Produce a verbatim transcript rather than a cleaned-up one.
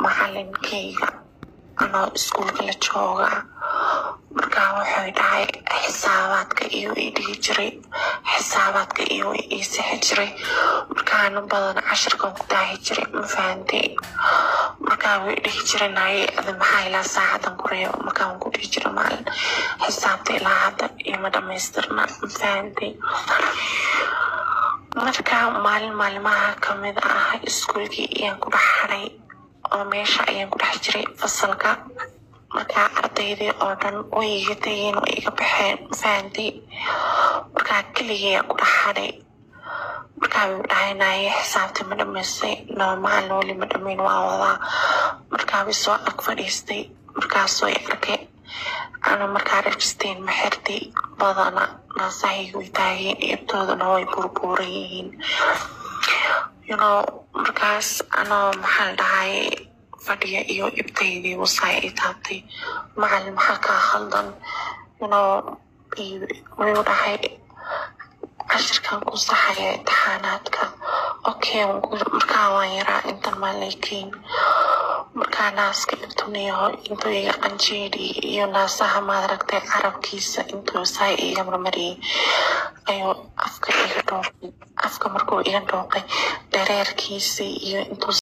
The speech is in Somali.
macalinkayga anoo iskuulka la jooga markaa wuxuu dhahay xisaabaadka iyo ii dhigi jiray xisaabaadka iyo ii sixi jiray markaana badan casharkan ku daahi jiray ma fahantay markaa wuu dhigi jiray naay ada maxaa ilaa saacadan ku reebo markaa waan ku dhigi jiray maalin xisaabta ilaa hadda ima dhamaystirna ma fahantay markaa maalin maalimaha kamid ah iskuulkii ayaan ku dhex haray oo meesha ayaan ku dhex jiray fasalka markaa ardaydii oo dhan way iga tageen oo iga baxeen ma fahantay markaa keligii ayaan ku dhex haray markaa wuu dhahay naay xisaabta ma dhamaystay noomaan weli ma dhamayn waa wadaa markaa way soo ag fadhiistay markaasoo i arkay ana markaa rajisteen ma xirtay badana naasahayga way taageen ibtoodana way burbuuran yihiin you know markaas anoo maxaa dhahay fadhiya iyo ibtaydii wasaa i taabtay macalin maxaa kaa khaldan you know wuu dhahay cashirkan ku saxaya imtixaanaadka okay markaa waan yaraa intan maaleekeyn markaa naaska intuniyo intuu iga qanjeedhi iyo naasaha maad aragtay carabkiisa intuu saa iga marmariyey ayuu afka iga dhooqay afka markuu iga dhooqay dhareerkiisa iyo intuu